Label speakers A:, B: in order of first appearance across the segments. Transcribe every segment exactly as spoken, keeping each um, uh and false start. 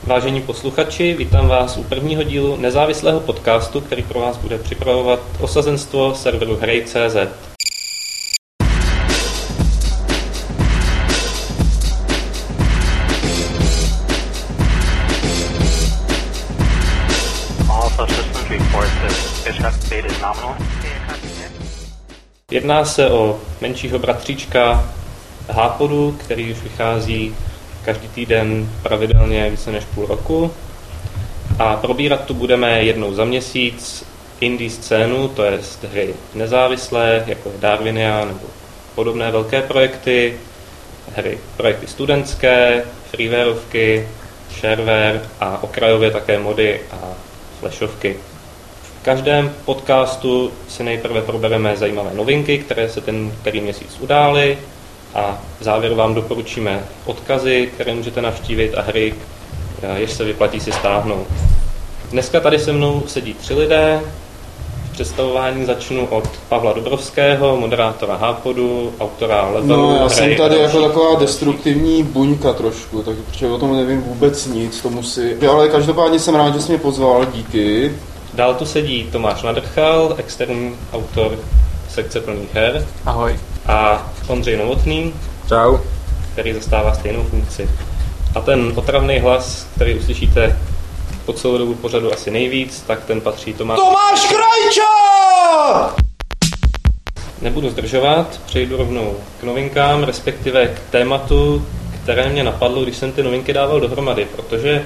A: Vážení posluchači, vítám vás u prvního dílu nezávislého podcastu, který pro vás bude připravovat osazenstvo serveru hry tečka cé zet. Jedná se o menšího bratříčka Hápodu, který už vychází každý týden pravidelně více než půl roku. A probírat tu budeme jednou za měsíc indie scénu, to je hry nezávislé, jako je Darwinia nebo podobné velké projekty, hry projekty studentské, freewareovky, shareware a okrajově také mody a flashovky. V každém podcastu si nejprve probereme zajímavé novinky, které se ten který měsíc udály, a v závěru vám doporučíme odkazy, které můžete navštívit, a hry, jež se vyplatí si stáhnout. Dneska tady se mnou sedí tři lidé. V představování začnu od Pavla Dobrovského, moderátora Hápodu, autora levelu.
B: No, já jsem tady jako taková destruktivní buňka trošku, takže protože o tom nevím vůbec nic, to musí... Ale každopádně jsem rád, že jsi mě pozval, díky.
A: Dál tu sedí Tomáš Nadrchal, externí autor sekce plných her.
C: Ahoj.
A: A Ondřej Novotný,
C: Čau,
A: který zastává stejnou funkci. A ten otravný hlas, který uslyšíte po celou dobu pořadu asi nejvíc, tak ten patří Tomáš...
B: Tomáš Krajča!
A: Nebudu zdržovat, přejdu rovnou k novinkám, respektive k tématu, které mě napadlo, když jsem ty novinky dával dohromady, protože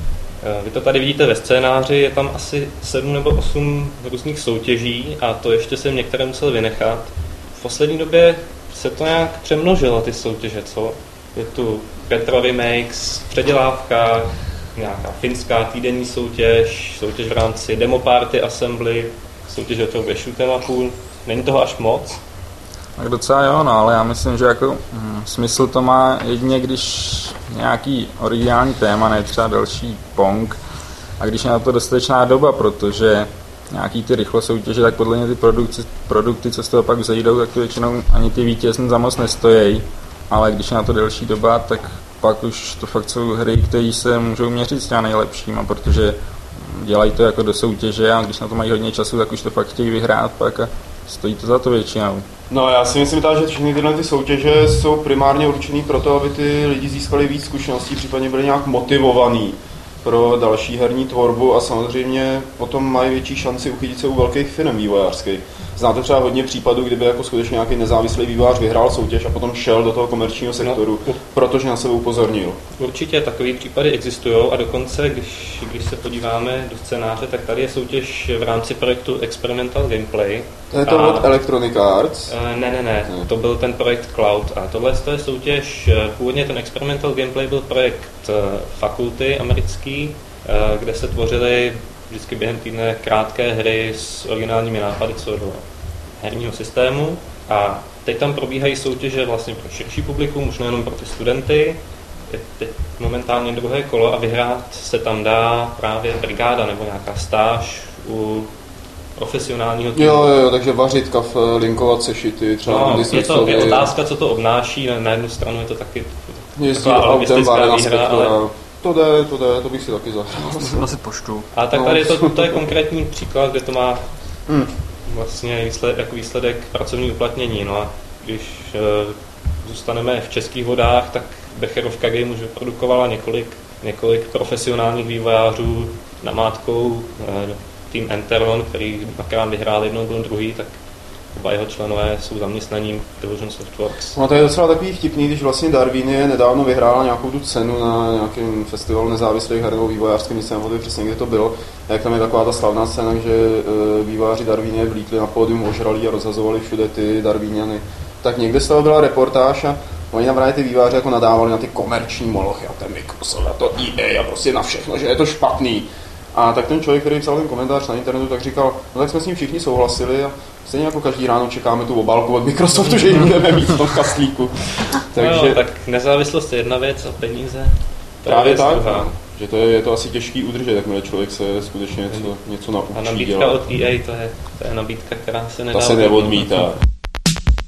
A: vy to tady vidíte ve scénáři, je tam asi sedm nebo osm různých soutěží a to ještě jsem některé musel vynechat. V poslední době se to nějak přemnožilo, ty soutěže, co? Je tu retro remakes, předělávka, nějaká finská týdenní soutěž, soutěž v rámci demo party assembly, soutěž o tvorbě shoot'em upů. Není toho až moc?
C: tak docela jo, no, ale já myslím, že jako hm, smysl to má jedině, když nějaký originální téma, ne třeba další Pong, a když je na to dostatečná doba, protože nějaký ty rychlo soutěže, tak podle mě ty produkty, produkty, co z toho pak vzejdou, tak to většinou ani ty vítězní za moc nestojí, ale když je na to delší doba, tak pak už to fakt jsou hry, které se můžou měřit s těma nejlepšíma, protože dělají to jako do soutěže a když na to mají hodně času, tak už to fakt chtějí vyhrát pak a stojí to za to většinou.
B: No, já si myslím, že všechny tyhle ty soutěže jsou primárně určený pro to, aby ty lidi získali víc zkušeností, případně byli nějak motivovaní pro další herní tvorbu a samozřejmě potom mají větší šanci uchytit se u velkých firm vývojářských. Znáte třeba hodně případů, kdyby jako skutečně nějaký nezávislý vývojář vyhrál soutěž a potom šel do toho komerčního sektoru, no, protože na sebe upozornil.
A: Určitě takové případy existují a dokonce, když, když se podíváme do scénáře, tak tady je soutěž v rámci projektu Experimental Gameplay.
B: To je to a, od Electronic Arts?
A: Ne, ne, ne, ne, to byl ten projekt Cloud a tohle je soutěž, původně ten Experimental Gameplay byl projekt fakulty americký, kde se tvořily vždycky během týdne krátké hry s originálními nápady co do herního systému a teď tam probíhají soutěže vlastně pro širší publikum, už nejenom pro ty studenty. Je teď momentálně druhé kolo a vyhrát se tam dá právě brigáda nebo nějaká stáž u profesionálního týmu.
B: Jo, jo, takže vařit kafe, linkovat sešity, třeba
A: no, je to je otázka, co to obnáší, na jednu stranu je to taky
B: taková alobistická výhra, ale... To jde, to jde, to bych si taky zahrál.
C: Musím nosit poštu.
A: A tak tady je to, to je konkrétní příklad, kde to má hmm. vlastně výsled, jako výsledek pracovní uplatnění. No a když e, zůstaneme v českých vodách, tak Becherovka Game už vyprodukovala několik, několik profesionálních vývojářů namátkou. E, tým Enteron, který dvakrát vyhrál, jednou byl druhý, tak oba jeho členové jsou zaměstnaním Division Softworks.
B: No to je docela takový vtipný, když vlastně Darwinie nedávno vyhrála nějakou tu cenu na nějakém festivalu nezávislých her nebo vývojářským, nic nevím přesně, kde to bylo. A jak tam je taková ta slavná scéna, že vývojáři Darwinie vlítli na pódium, ožralí a rozhazovali všude ty Darwiniany. Tak někde z toho byla reportáž a oni nám právě ty vývojáři jako nadávali na ty komerční molochy a ten Microsoft a to E A a prostě na všechno, že je to špatný. A tak ten člověk, který psal ten komentář na internetu, tak říkal, no tak jsme s ním všichni souhlasili a stejně jako každý ráno čekáme tu obálku od Microsoftu, že ji budeme mít v tom kastlíku. Takže...
A: No, tak nezávislost je jedna věc a peníze to
B: právě
A: je
B: tak,
A: druhá.
B: Že to je, je to asi těžký udržet, jakmile člověk se skutečně něco, něco naučí dělat.
A: A nabídka dělat. Od E A, to je, to je nabídka, která se nedá...
B: Ta se neodmítá.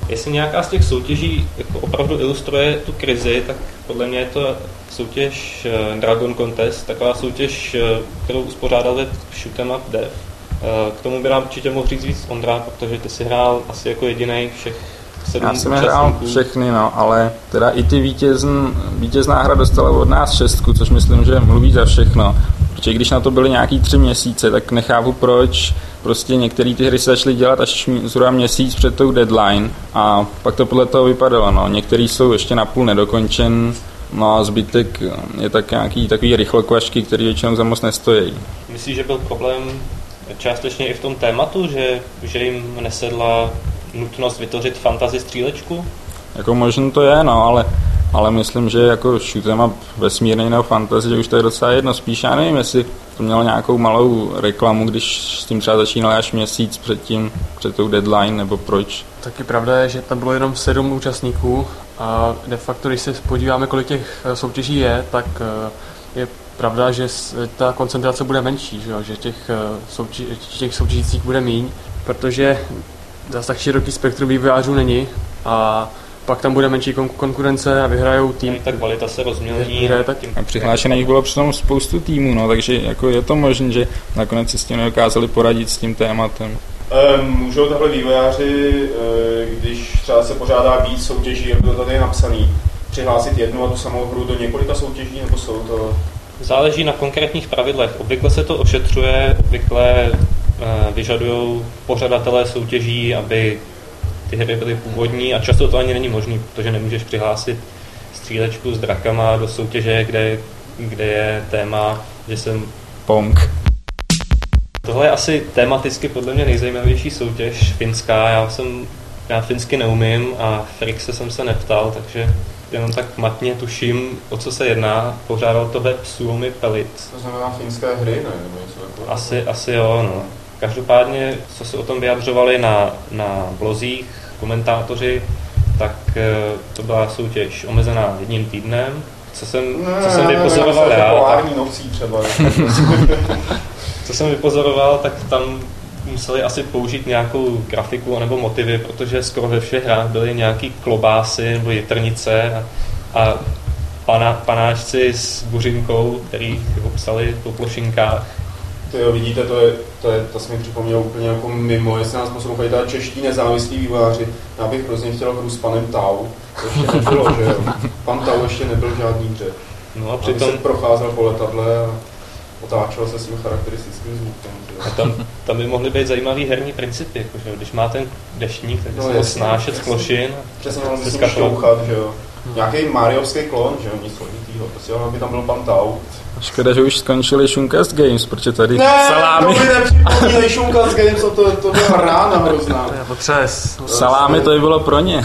A: Jestli nějaká z těch soutěží jako opravdu ilustruje tu krizi, tak podle mě je to soutěž Dragon Contest, taková soutěž, kterou uspořádali Shoot'em Up Dev. K tomu by nám určitě mohl říct víc Ondra, protože ty si hrál asi jako jedinej všech sedm
C: Já jsem hrál všechny, no, ale teda i ty vítězn, vítězná hra dostala od nás šestku, což myslím, že mluví za všechno. Protože když na to byly nějaký tři měsíce, tak nechápu proč prostě některé ty hry se začaly dělat až zhruba měsíc před tou deadline a pak to podle toho vypadalo, no. Některý jsou ještě napůl nedokončen, no a zbytek je tak nějaký takový rychlokvašky, který většinou za moc nestojí.
A: Myslíš, že byl problém částečně i v tom tématu, že, že jim nesedla nutnost vytvořit fantasy střílečku?
C: Jako možná to je, no, ale, ale myslím, že jako shoot'em up vesmírný nebo fantasy, že už to je docela jedno. Spíš já nevím, jestli to mělo nějakou malou reklamu, když s tím třeba začínali až měsíc předtím, před tou deadline, nebo proč.
D: Taky pravda je, že tam bylo jenom sedm účastníků a de facto, když se podíváme, kolik těch soutěží je, tak je pravda, že ta koncentrace bude menší, že, že těch, soutěž, těch soutěžících bude míň, protože zase tak široký spektrum vývojářů není a pak tam bude menší konkurence a vyhrajou tým.
A: Ta kvalita se rozmělní.
C: A přihlášených bylo přitom spoustu týmů, no, takže jako je to možné, že nakonec si s tím nedokázali poradit s tím tématem.
B: Můžou takhle vývojáři, když třeba se pořádá víc soutěží, jak to tady je napsaný, přihlásit jednu a tu samou hru do několika soutěží, nebo jsou to...
A: Záleží na konkrétních pravidlech. Obvykle se to ošetřuje, obvykle vyžadují pořadatelé soutěží, aby ty hry byly původní a často to ani není možné, protože nemůžeš přihlásit střílečku s drakama do soutěže, kde, kde je téma, že jsem
C: Pong.
A: Tohle je asi tematicky podle mě nejzajímavější soutěž finská. Já jsem, já finsky neumím a Frixe jsem se neptal, takže jenom tak matně tuším, o co se jedná. Pořádal to web Suomi Pelit.
B: To znamená finské hry, ne? Nebo něco takového?
A: Asi, asi jo, no. Každopádně, co se o tom vyjadřovali na, na blozích komentátoři, tak to byla soutěž omezená jedním týdnem. Co jsem,
B: ne,
A: co jsem vypozoroval já, tak,
B: nocí třeba.
A: co jsem vypozoroval, tak tam museli asi použít nějakou grafiku nebo motivy, protože skoro ve všech hrách byly nějaký klobásy nebo jitrnice a, a pana, panáčci s buřinkou, který obsali po plošinkách.
B: To jo, vidíte, to, je, to, je, to se mi připomnělo úplně jako mimo, jestli nás poslouchají teda čeští nezávislí vývojáři, já bych hrozně chtěl hru s panem Tau, to ještě nebylo, že jo, pan Tau ještě nebyl v žádný hře.
A: No a přitom...
B: se procházel po letadle a otáčel se svým charakteristickým zvukem.
A: A tam, tam by mohly být zajímavý herní principy, jakože, když má ten deštník, tak by
B: no,
A: se mohl snášet z plošin.
B: Přesně, on musí šťouchat, že jo. Hmm. Nějaký Mariovský klon, že jo, nic složitýho, prostě aby tam byl pan Tau.
C: Škoda, že už skončili Shooncast Games, protože tady
B: ne,
C: salámy.
B: Ne, to by nepřipomínali Shooncast Games, to, to byla rána hrozná.
D: Potřes.
C: Salámy to by bylo pro ně.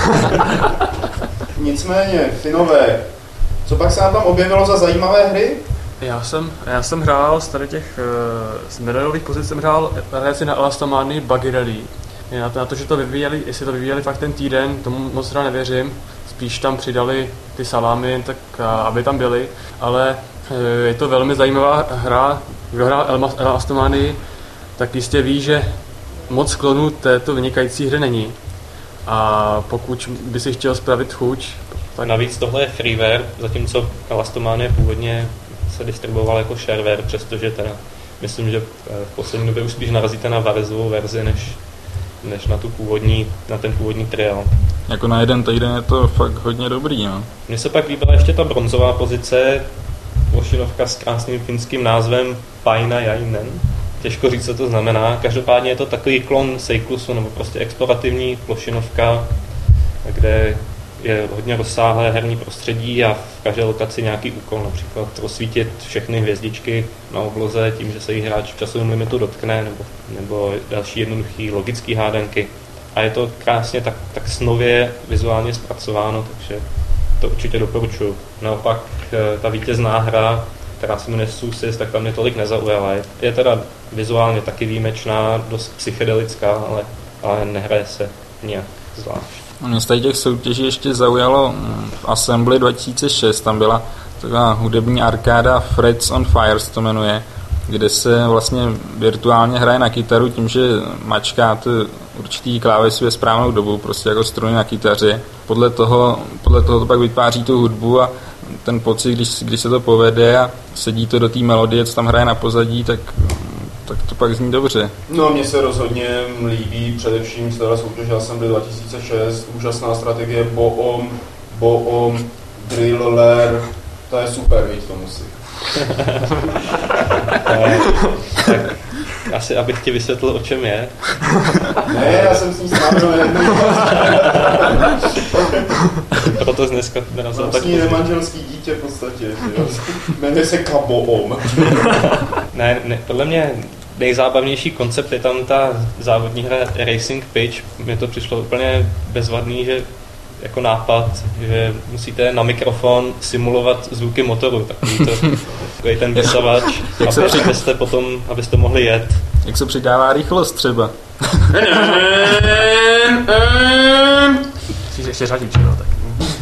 B: Nicméně, Finové, co pak se nám tam objevilo za zajímavé hry?
D: Já jsem, já jsem hrál z tady těch z medailových pozic jsem hrál si na Elastomanii Buggy Rally. Na to, na to, že to vyvíjeli, jestli to vyvíjeli fakt ten týden, tomu moc teda nevěřím. Spíš tam přidali ty salámy, tak aby tam byly, ale je to velmi zajímavá hra. Kdo hrál Elastomanii, tak jistě ví, že moc klonů této vynikající hry není. A pokud by si chtěl spravit chuť...
A: Tak... Navíc tohle je freeware, zatímco Elastomanie původně se distribuoval jako shareware, přestože teda myslím, že v poslední době už spíš narazíte na Varezovou verzi, než, než na tu původní, na ten původní trial.
C: Jako na jeden týden je to fakt hodně dobrý, no.
A: Mně se pak líbila ještě ta bronzová pozice, plošinovka s krásným finským názvem Painajainen. Těžko říct, co to znamená. Každopádně je to takový klon Seiklusu, nebo prostě explorativní plošinovka, kde je hodně rozsáhlé herní prostředí a v každé lokaci nějaký úkol, například rozsvítit všechny hvězdičky na obloze tím, že se jí hráč v časovém limitu dotkne, nebo, nebo další jednoduchý logický hádanky. A je to krásně tak, tak snově vizuálně zpracováno, takže to určitě doporučuji. Naopak ta vítězná hra, která se jmenuje Susis, tak tam mě tolik nezaujala. Je teda vizuálně taky výjimečná, dost psychedelická, ale, ale nehraje se nějak zvlášť.
C: Mě z těch soutěží ještě zaujalo v Assembly dva tisíce šest, tam byla taková hudební arkáda Frets on Fires to jmenuje. kde se vlastně virtuálně hraje na kytaru tím, že mačkáte určitý klávesy ve správnou dobu, prostě jako struny na kytaře. Podle toho, podle toho to pak vytváří tu hudbu a ten pocit, když, když se to povede a sedí to do té melodie, co tam hraje na pozadí, tak, tak to pak zní dobře.
B: No, mně se rozhodně líbí především z téhle soutěže Assembly dva tisíce šest, úžasná strategie Boom, Boom, Driller, to je super, víc to musí.
A: Tak asi abych ti vysvětlil, o čem je.
B: Ne, já jsem s ní strávil jednou.
A: Proto dneska narazil tak
B: Vlastně nemanželský dítě v podstatě. Jmenuje se Kaboom.
A: Ne, ne, podle mě nejzábavnější koncept je tam ta závodní hra Racing Pitch. Mně to přišlo úplně bezvadný, že jako nápad, že musíte na mikrofon simulovat zvuky motoru, takový to, takový ten vysavač, aby, při... abyste potom, abyste mohli jet.
C: Jak se přidává rychlost třeba?
D: Musíš ještě řadit, no, tak.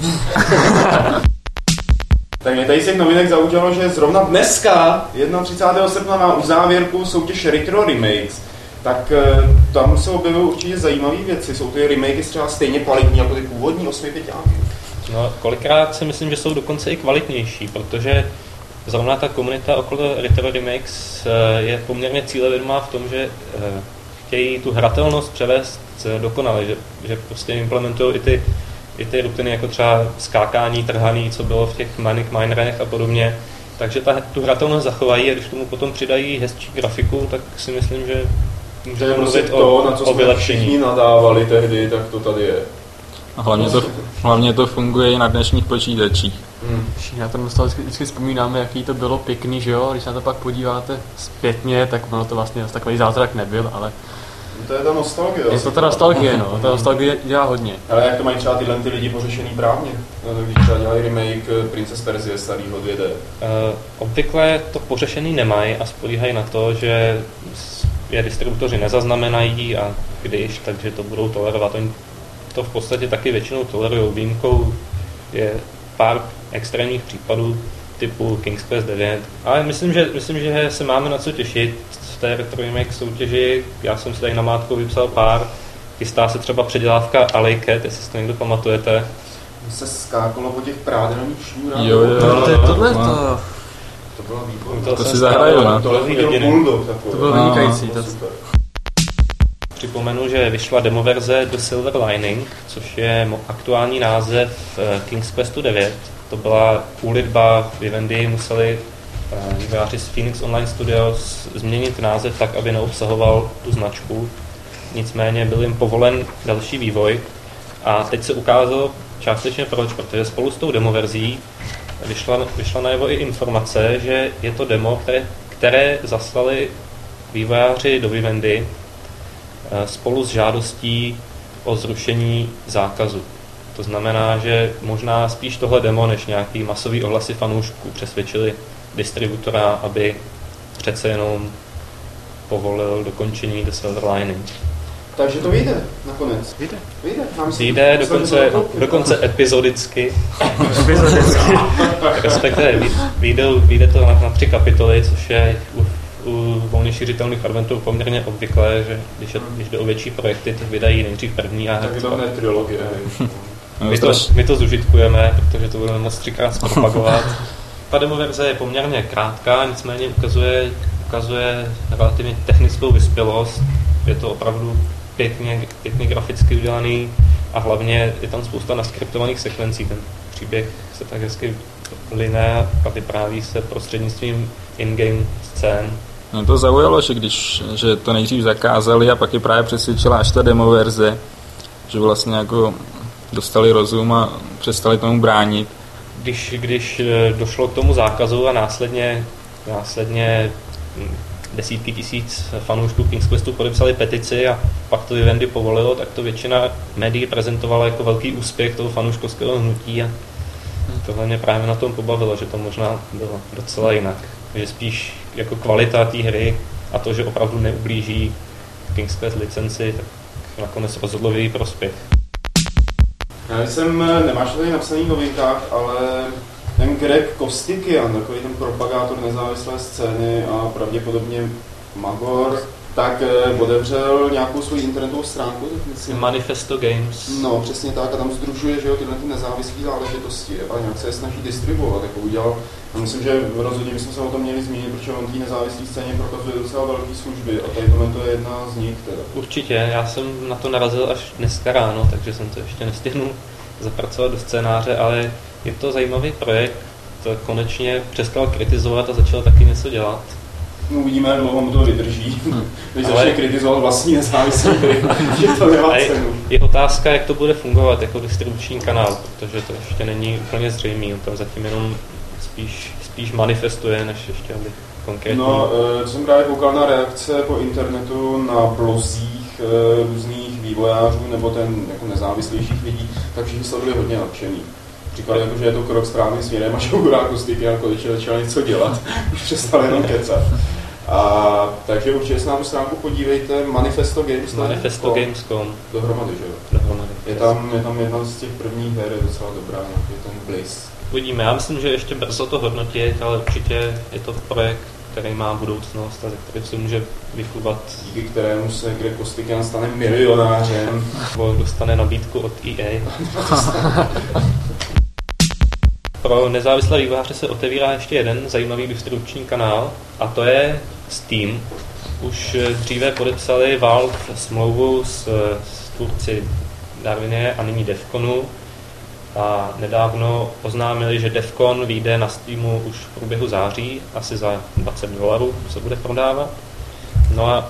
B: Tak mě tady z těch novinek zaujalo, že zrovna dneska, třicátého prvního srpna, má uzávěrku soutěž Retro Remakes. Tak tam se objevují určitě zajímavé věci. Jsou ty remakey třeba stejně kvalitní jako ty původní osmi pěťáky?
A: No, kolikrát si myslím, že jsou dokonce i kvalitnější, protože zrovna ta komunita okolo Retro Remakes je poměrně cílevědomá v tom, že chtějí tu hratelnost převést dokonale, že, že prostě implementují i ty, i ty rutiny, jako třeba skákání, trhaný, co bylo v těch Manic Minerech a podobně. Takže ta, tu hratelnost zachovají a když tomu potom přidají hezčí grafiku, tak si myslím, že můžeme mluvit
B: to,
A: o,
B: na co
A: o
B: jsme všichni nadávali tehdy, tak to tady je.
C: A hlavně to, hlavně to funguje i na dnešních počítačích.
D: Hmm. Na to nostalgicky vždycky vzpomínáme, jaký to bylo pěkný, že jo? Když se na to pak podíváte zpětně, tak ono to vlastně takový zázrak nebyl, ale...
B: To je ta nostalgie.
D: Je to ta nostalgie, no. Ta nostalgie dělá hodně.
B: Ale jak to mají třeba tyhle ty lidi pořešený právně? Když třeba dělají remake Prince z Persie starýho dvě dé.
A: Uh, obvykle to pořešený nemají a spolíhají na to, že je distributoři nezaznamenají a když, takže to budou tolerovat. Oni to v podstatě taky většinou tolerují. Výjimkou je pár extrémních případů typu King's Quest devět. Ale myslím, že, myslím, že se máme na co těšit v té Retro Remake soutěži. Já jsem si tady namátkou vypsal pár. Chystá se třeba předělávka Alley Cat, jestli si to někdo pamatujete.
B: Se skákalo po těch prádenových šňůrách.
C: Jo, jo,
D: to je tohle
C: no.
D: to.
B: To bylo výborné.
C: To, to si zahraju, no.
B: Tohle viděl Bulldog takový.
D: To bylo vynikající.
B: No, super.
A: Připomenu, že vyšla demoverze The Silver Lining, což je aktuální název King's Questu devět. To byla úlitba, Vivendi museli vývojáři z Phoenix Online Studios změnit název tak, aby neobsahoval tu značku. Nicméně byl jim povolen další vývoj a teď se ukázalo částečně proč, protože spolu s tou demoverzí vyšla, vyšla najevo i informace, že je to demo, které, které zaslali vývojáři do Vivendi spolu s žádostí o zrušení zákazu. To znamená, že možná spíš tohle demo, než nějaký masový ohlasy fanoušků přesvědčili distributora, aby přece jenom povolil dokončení The Silver Lining.
B: Takže to vyjde nakonec.
D: Vyjde.
B: Vyjde,
A: vyjde dokonce, dokonce epizodicky.
D: Epizodicky.
A: Respektive vyjde, vyjde to na, na tři kapitoly, což je u, u volně šířitelných fragmentů poměrně obvyklé, že když, je, když jde o větší projekty, tak vydají nejdřív první a
B: tak je to hned trilogie.
A: my, to, my to zužitkujeme, protože to budeme moc třikrát zpropagovat. Ta demoverze je poměrně krátká, nicméně ukazuje, ukazuje relativně technickou vyspělost. Je to opravdu pěkně, pěkně graficky udělaný a hlavně je tam spousta naskriptovaných sekvencí. Ten příběh se tak hezky line a vypráví se prostřednictvím in-game scén.
C: Mě to zaujalo, že když že to nejdřív zakázali a pak je právě přesvědčila až ta demoverze, že vlastně jako dostali rozum a přestali tomu bránit.
A: Když, když došlo k tomu zákazu a následně, následně desítky tisíc fanoušků King's Questu podepsali petici a pak to Vivendi povolilo, tak to většina médií prezentovala jako velký úspěch toho fanouškovského hnutí a tohle mě právě na tom pobavilo, že to možná bylo docela jinak. Že spíš jako kvalita té hry a to, že opravdu neublíží King's Quest licenci, tak nakonec rozhodlo v její prospěch.
B: Já jsem, nemáš to tady napsaný v novinkách, ale ten Greg Kostikian, takový ten propagátor nezávislé scény a pravděpodobně magor, tak otevřel nějakou svou internetovou stránku.
A: Manifesto Games.
B: No, přesně tak, a tam sdružuje, že jo, tyhle ty nezávislé záležitosti a nějak se je snaží distribuovat, jako udělal. A myslím, že rozhodně bychom se o tom měli zmínit, protože on té nezávislé scéně prokazuje docela velké služby a tady tohle to je jedna z nich. Teda.
A: Určitě, já jsem na to narazil až dneska ráno, takže jsem to ještě nestihnul zapracovat do scénáře, ale je to zajímavý projekt, to konečně přestal kritizovat a začal taky něco dělat.
B: No, uvidíme, jak dlouho mu to vydrží, když ale... začne kritizovat vlastní nezávislý hry, že to nemá cenu.
A: Je otázka, jak to bude fungovat jako distribuční kanál, protože to ještě není úplně zřejmý, on tam zatím jenom spíš, spíš manifestuje, než ještě aby konkrétně.
B: No, co jsem právě koukal na reakce po internetu na blozích různých vývojářů nebo ten jako nezávislejších lidí, tak všichni se byli hodně nadšený. Říkali, jako, že je to krok správným směrem a že Hurá Kostikian konečně začal něco dělat, už přestal jenom kecat. A, takže určitě se na tu stránku podívejte, Manifesto Games.
A: Manifesto Games tečka com.
B: Dohromady, že jo?
A: Dohromady.
B: Je tam, je tam jedna z těch prvních her, je docela dobrá, je ten Blaze.
A: Uvidíme, já myslím, že ještě brzo to hodnotit, ale určitě je to projekt, který má budoucnost a ze který se může vychlubat.
B: Díky kterému se Greg Kostikian stane milionářem.
A: Nebo dostane nabídku od E A. Pro nezávislé vývojáře se otevírá ještě jeden zajímavý distribuční kanál a to je Steam. Už dříve podepsali Valve smlouvu s, s tvůrci Darwinie a nyní Defconu a nedávno oznámili, že Defcon vyjde na Steamu už v průběhu září, asi za dvacet dolarů se bude prodávat. No a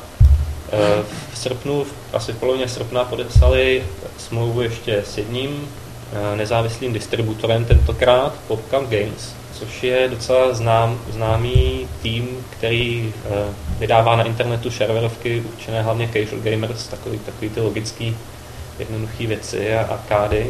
A: v srpnu, asi v polovině srpna podepsali smlouvu ještě s jedním nezávislým distributorem, tentokrát PopCap Games, což je docela znám, známý tým, který uh, vydává na internetu shareverovky určené hlavně casual gamers, takový, takový ty logický, jednoduché věci a arkády.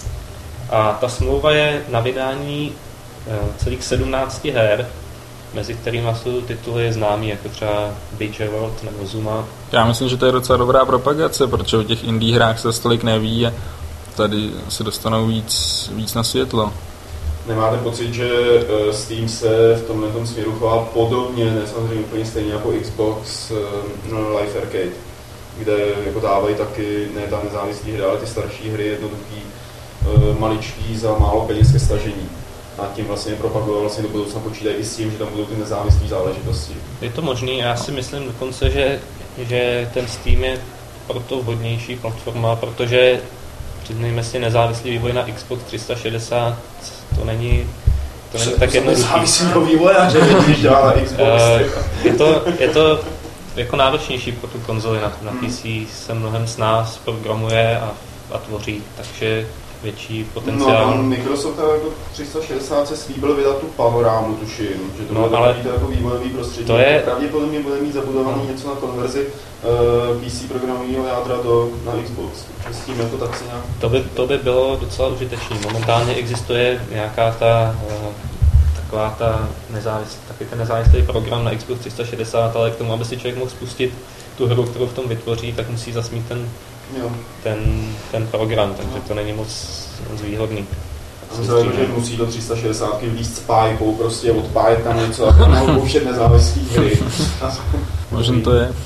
A: A ta smlouva je na vydání uh, celých sedmnácti her, mezi kterými jsou tituly známý, jako třeba Beach World nebo Zuma.
C: Já myslím, že to je docela dobrá propagace, protože o těch indie hrách se tolik neví a tady se dostanou víc, víc na světlo.
B: Nemáte pocit, že Steam se v tomhle směru chová podobně, ne samozřejmě úplně stejně jako Xbox no, Live Arcade, kde jako dávají taky ne ta nezávislý hry, ale ty starší hry jednoduchý, maličký za málo peněz ke stažení. A tím vlastně propagoval vlastně do budoucna počítají i s tím, že tam budou ty nezávislé záležitosti.
A: Je to možný, já si myslím dokonce, že, že ten Steam je proto vhodnější platforma, protože přiznejme si, nezávislý vývoj na Xbox tři sta šedesát, to není, to není tak jednoduchý.
B: Nezávislý vývojáře, když dělá na Xbox.
A: je, to, je to jako náročnější pro tu konzoli, na, na P C se mnohem s nás programuje a, a tvoří, takže větší potenciál.
B: No, Microsoft jako tři sta šedesát se slíbil vydat tu panorámu, tuším, že to
A: no,
B: bude
A: ale
B: to jako vývojový prostředí.
A: To je...
B: Pravděpodobně bude mít zabudovaný no. něco na konverzi uh, P C programového jádra do, na Xbox. S tím jako tak se nějak...
A: To by, to by bylo docela užitečné. Momentálně existuje nějaká ta uh, taková ta nezávislý, taky ten nezávislý program na Xbox tři sta šedesát, ale k tomu, aby si člověk mohl spustit tu hru, kterou v tom vytvoří, tak musí zasmít ten Ten, ten program, takže to není moc, moc výhodný.
B: Myslím, že musí do tři sta šedesát vlízt s pájkou, prostě odpájet tam něco a tam pouštět nezávislý hry.
C: Možná to je.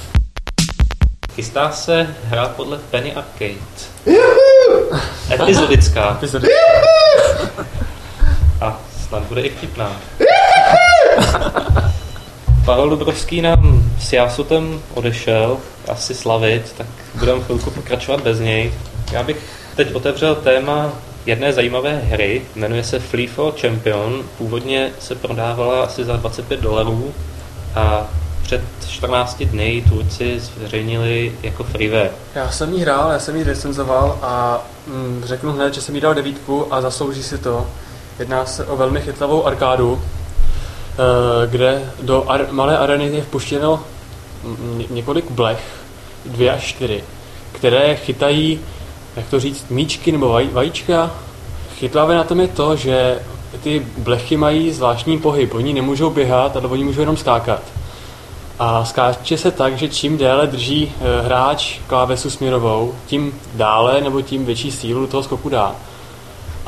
A: Chystá se hra podle Penny Arcade. Epizodická. A snad bude i vtipná. Pavel Dubrovský nám s Jásotem odešel asi slavit, tak budeme chvilku pokračovat bez něj. Já bych teď otevřel téma jedné zajímavé hry, jmenuje se Flee for Champion. Původně se prodávala asi za dvacet pět dolarů a před čtrnácti dny tvůrci zveřejnili jako freeware.
D: Já jsem jí hrál, já jsem jí recenzoval a mm, řeknu hned, že jsem jí dal devítku a zaslouží si to. Jedná se o velmi chytlavou arkádu, kde do ar- malé areny je vpuštěno několik blech, dvě až čtyři, které chytají, jak to říct, míčky nebo vaj- vajíčka. Chytlavé na tom je to, že ty blechy mají zvláštní pohyb, oni nemůžou běhat, ale oni můžou jenom skákat. A skáče se tak, že čím déle drží hráč klávesu směrovou, tím dále nebo tím větší sílu do toho skoku dá.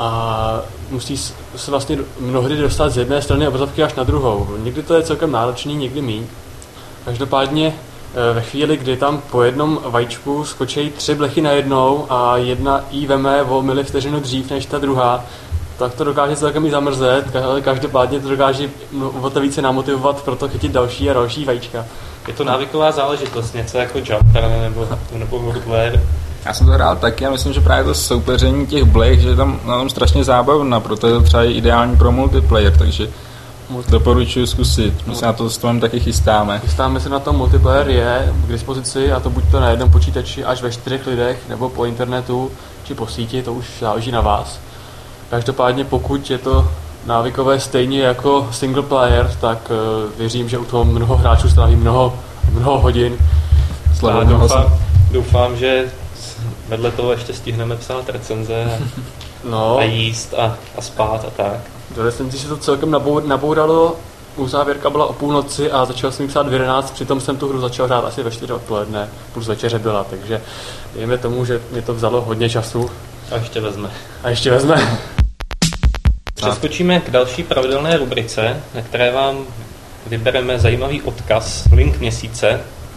D: a musí se vlastně mnohdy dostat z jedné strany obrazovky až na druhou. Někdy to je celkem náročný, někdy míň. Každopádně ve chvíli, kdy tam po jednom vajíčku skočí tři blechy najednou a jedna jí veme o milivteřinu dřív než ta druhá, tak to dokáže celkem i zamrzet, ale každopádně to dokáže o to více namotivovat pro to chytit další a další vajíčka.
A: Je to návyková záležitost, něco jako jumper nebo, nebo hurdler.
C: Já jsem to hrál taky a myslím, že právě to soupeření těch blech, že je tam na tom strašně zábavná, proto je to třeba i ideální pro multiplayer, takže doporučuji zkusit. My se na to s tom taky chystáme.
D: Chystáme se na to, multiplayer je k dispozici a to buď to na jednom počítači až ve čtyřech lidech, nebo po internetu, či po síti, to už záleží na vás. Každopádně pokud je to návykové stejně jako single player, tak uh, věřím, že u toho mnoho hráčů stráví mnoho, mnoho hodin.
A: A doufám, doufám, že vedle toho ještě stihneme psát recenze a, no. a jíst a, a spát a tak.
D: Do recenzi se to celkem nabouralo, uzávěrka byla o půlnoci a začal jsem psát v jedenáct, přitom jsem tu hru začal hrát asi ve čtyři odpoledne, plus večeře byla, takže dejme tomu, že mi to vzalo hodně času.
A: A ještě vezme.
D: A ještě vezme.
A: Přeskočíme k další pravidelné rubrice, na které vám vybereme zajímavý odkaz, link měsíce.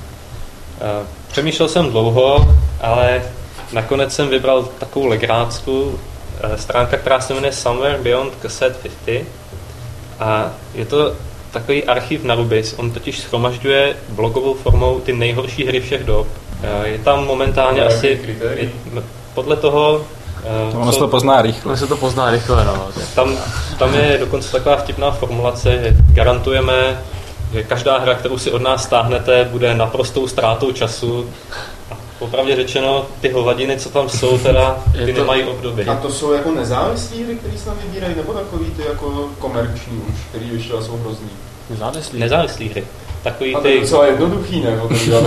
A: Přemýšlel jsem dlouho, ale nakonec jsem vybral takovou legrácku, stránka, která se jmenuje Somewhere Beyond Cassette padesát a je to takový archiv na Rubis. On totiž shromažďuje blogovou formou ty nejhorší hry všech dob. Je tam momentálně no, asi je, podle toho
C: to ono se to pozná rychle.
D: Ono se to pozná rychle, no.
A: Tam, tam je dokonce taková vtipná formulace, že garantujeme, že každá hra, kterou si od nás stáhnete, bude naprostou ztrátou času. A popravdě řečeno, ty hovadiny, co tam jsou, teda, ty to... nemají obdoby.
B: A to jsou jako nezávislý hry, který se tam vybírají, nebo takový ty jako komerční už, který vyšly a jsou hrozný?
D: Nezávislý.
A: Nezávislý hry. Takový
B: a
A: ty...
B: to je docela jednoduchý, ne?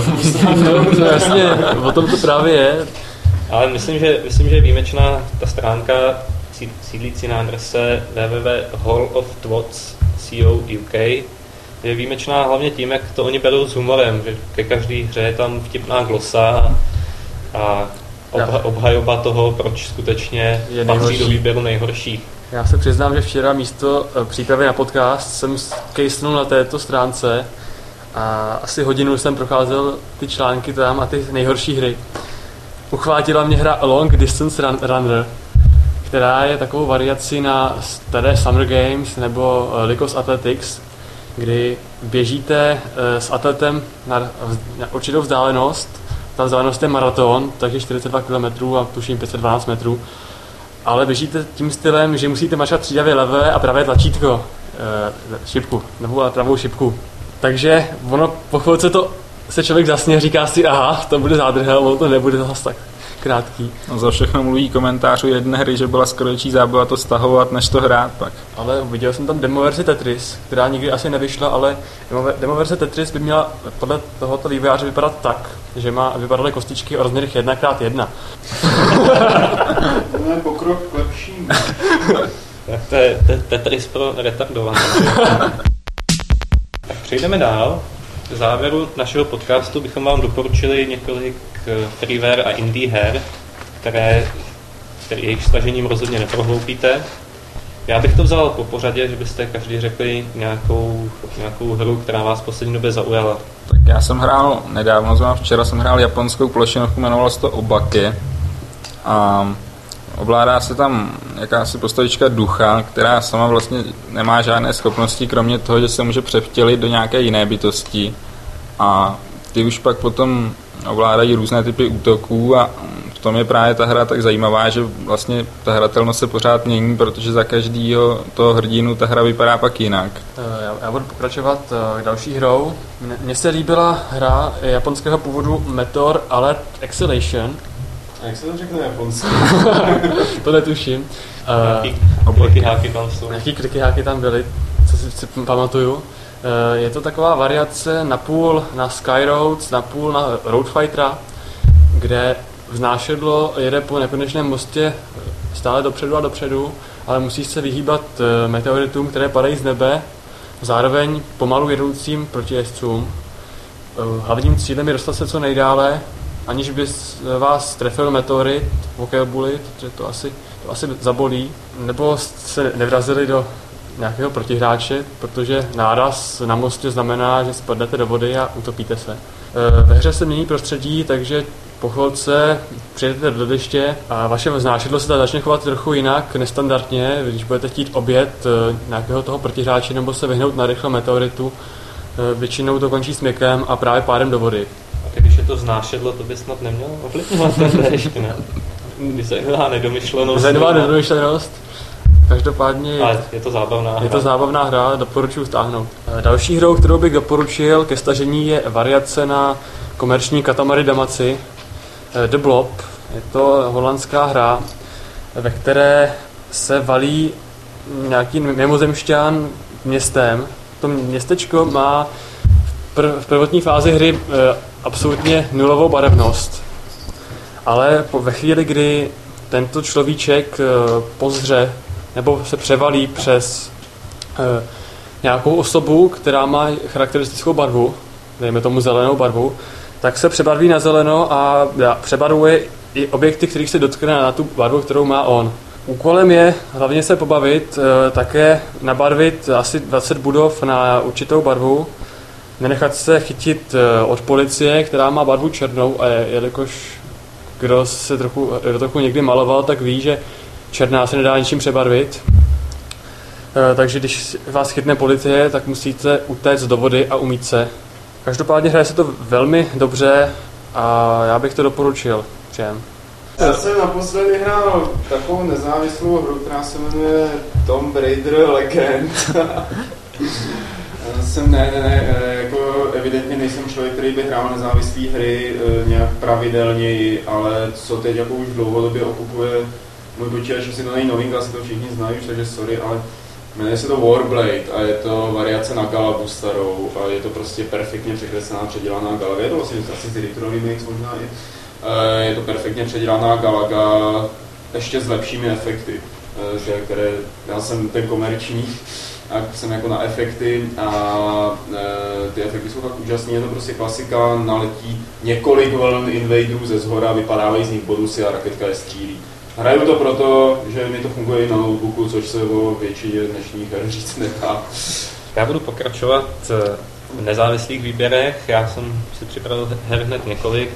D: No, jasně, o tom to právě je.
A: Ale myslím, že, myslím, že je výjimečná ta stránka sídlící na adrese w w w tečka hall of thoughts tečka co u k. Je výjimečná hlavně tím, jak to oni berou s humorem, že ke každé hře je tam vtipná glosa a obha, obhajoba toho, proč skutečně je patří do výběru nejhorších.
D: Já se přiznám, že včera místo přípravy na podcast jsem kejsnul na této stránce a asi hodinu jsem procházel ty články tam a ty nejhorší hry. Uchvátila mě hra Long Distance Runner, která je takovou variací na staré Summer Games nebo Lycos Athletics, kdy běžíte s atletem na, na určitou vzdálenost. Ta vzdálenost je maraton, takže čtyřicet dva kilometrů a tuším pět set dvanáct metrů. Ale běžíte tím stylem, že musíte mačkat střídavě levé a pravé tlačítko, šipku, nebo pravou šipku. Takže ono po chvilce to se člověk zasně říká si, aha, to bude zádrhel, ono to nebude zase tak krátký.
C: No za všechno mluví komentářů jedné hry, že byla skoro větší zábava to stahovat, než to hrát pak.
D: Ale viděl jsem tam demo verzi Tetris, která nikdy asi nevyšla, ale demo verze Tetris by měla podle tohoto vývojáře vypadat tak, že má vypadaly kostičky o rozměrech jedna krát jedna.
B: To je pokrok k lepším.
A: Tak to je Tetris pro retardované. Tak přejdeme dál. V závěru našeho podcastu bychom vám doporučili několik freeware a indie her, které, které jejich stažením rozhodně neprohloupíte. Já bych to vzal po pořadě, že byste každý řekli nějakou, nějakou hru, která vás v poslední době zaujala.
C: Tak já jsem hrál nedávno, včera jsem hrál japonskou plošinovku, jmenovalo se to Obake. A ovládá se tam jakási postavička ducha, která sama vlastně nemá žádné schopnosti, kromě toho, že se může převtělit do nějaké jiné bytosti. A ty už pak potom ovládají různé typy útoků a v tom je právě ta hra tak zajímavá, že vlastně ta hratelnost se pořád mění, protože za každýho toho hrdinu ta hra vypadá pak jinak.
D: Já, já budu pokračovat další hrou. Mně se líbila hra japonského původu Meteor Alert Acceleration.
B: A jak se to řekne japonsky?
D: To netuším.
A: Nějaký kliky-háky tam jsou.
D: Nějaký kliky-háky tam byly, co si, si pamatuju. Je to taková variace napůl na Skyroads, napůl na Roadfightera, kde vznášedlo jede po nekonečném mostě stále dopředu a dopředu, ale musí se vyhýbat meteoritům, které padají z nebe, zároveň pomalu jedoucím protijezdcům. Hlavním cílem je dostat se co nejdále aniž by vás trefil meteorit, pokébuli, protože to asi, to asi zabolí, nebo se nevrazili do nějakého protihráče, protože náraz na mostě znamená, že spadnete do vody a utopíte se. Ve hře se mění prostředí, takže po chvilce přijedete do deště a vaše vznášedlo se začne chovat trochu jinak, nestandardně, když budete chtít objet nějakého toho protihráče nebo se vyhnout na rychle meteoritu, většinou to končí smykem a právě pádem do vody.
A: A když je to vznášedlo, to by snad nemělo ovlivňovat ten déšť, ne? Zajímavá nedomyšlenost.
D: Zajímavá nedomyšlenost. Každopádně
A: ale je to zábavná hra.
D: Je to zábavná hra, doporučuji stáhnout. Další hrou, kterou bych doporučil ke stažení, je variace na komerční Katamari Damacy The Blob. Je to holandská hra, ve které se valí nějaký mimozemšťan městem. To městečko má v prvotní fázi hry absolutně nulovou barevnost. Ale ve chvíli, kdy tento človíček pozře nebo se převalí přes e, nějakou osobu, která má charakteristickou barvu, dejme tomu zelenou barvu, tak se přebarví na zeleno a přebarvuje i objekty, kterých se dotkne na tu barvu, kterou má on. Úkolem je hlavně se pobavit, e, také nabarvit asi dvacet budov na určitou barvu, nenechat se chytit e, od policie, která má barvu černou, a jelikož kdo se trochu, kdo trochu někdy maloval, tak ví, že černá se nedá ničím přebarvit. E, takže když vás chytne policie, tak musíte utéct do vody a umýt se. Každopádně hraje se to velmi dobře a já bych to doporučil všem.
B: Já jsem naposledy hrál takovou nezávislou hru, která se jmenuje Tomb Raider Legend. jsem ne, ne, ne, jako evidentně nejsem člověk, který by hrál nezávislé hry nějak pravidelněji, ale co teď jako už dlouhodobě okupuje můj počítač, asi to není novinka, asi to všichni znají už, takže sorry, ale jmenuje se to Warblade a je to variace na Galagu starou a je to prostě perfektně překreslená, předělaná Galaga. Je to vlastně asi z retro remix možná i. Je to perfektně předělaná Galaga, ještě s lepšími efekty, které já jsem ten komerční, a jsem jako na efekty a e, ty efekty jsou tak úžasné, je to prostě klasika, naletí několik vln invaderů ze zhora, vypadávají z nich bonusy a raketka je střílí. Hraju to proto, že mi to funguje i na notebooku, což se o většině dnešních her říct nedá.
A: Já budu pokračovat v nezávislých výběrech, já jsem si připravil her hned několik,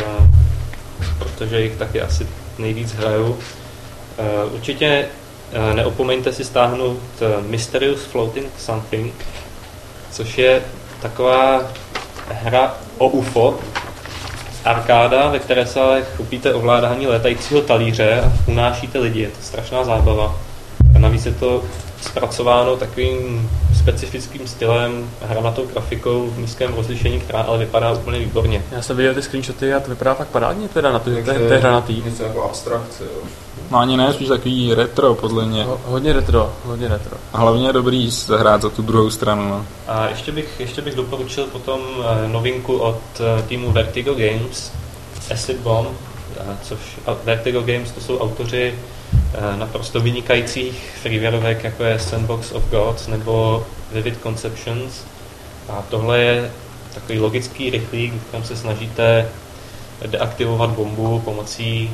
A: protože jich taky asi nejvíc hraju. Určitě neopomeňte si stáhnout Mysterious Floating Something, což je taková hra o U F O, arkáda, ve které se ale chopíte ovládání létajícího talíře a unášíte lidi. Je to strašná zábava. A navíc je to zpracováno takovým specifickým stylem, hranatou grafikou v nízkém rozlišení, která ale vypadá úplně výborně.
D: Já jsem viděl ty screenshoty a to vypadá fakt parádně teda na to, že to je hranatý.
B: Něco jako abstrakce, jo.
C: No ani ne, spíš takový retro, podle mě.
D: Ho, hodně retro, hodně retro.
C: A hlavně je dobrý se hrát za tu druhou stranu, no.
A: A ještě bych, ještě bych doporučil potom novinku od týmu Vertigo Games, Acid Bomb, což Vertigo Games to jsou autoři naprosto vynikajících freewareovek, jako je Sandbox of Gods nebo Vivid Conceptions. A tohle je takový logický rychlík, kam se snažíte deaktivovat bombu pomocí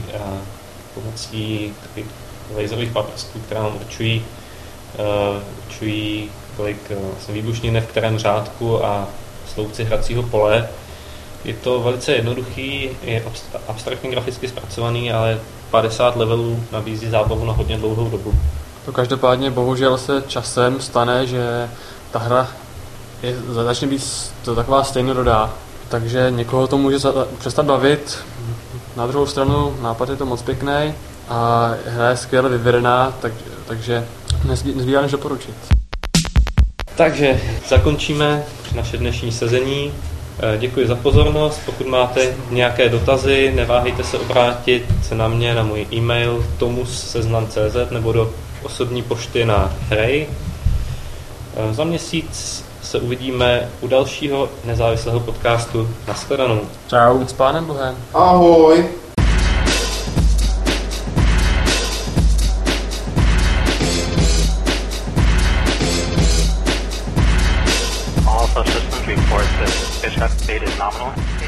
A: pomocí takových laserových paprsků, která vám určují, uh, určují kolik uh, výbušniny v kterém řádku a sloupci hracího pole. Je to velice jednoduchý, je abstraktně graficky zpracovaný, ale padesát levelů nabízí zábavu na hodně dlouhou dobu.
D: To každopádně bohužel se časem stane, že ta hra je, začne být to taková stejnorodá, takže někoho to může za, přestat bavit. Na druhou stranu nápad je to moc pěkný a hra je skvěle vyvedená, tak, takže nezbývá než doporučit.
A: Takže zakončíme naše dnešní sezení. Děkuji za pozornost. Pokud máte nějaké dotazy, neváhejte se obrátit na mě, na můj e-mail tomus seznam tečka cé zet nebo do osobní pošty na Hrej. Za měsíc se uvidíme u dalšího nezávislého podcastu. Nashledanou.
C: Čau.
D: S pánem Bohem.
B: Ahoj.
E: All subsystems report that dispatch data is nominal.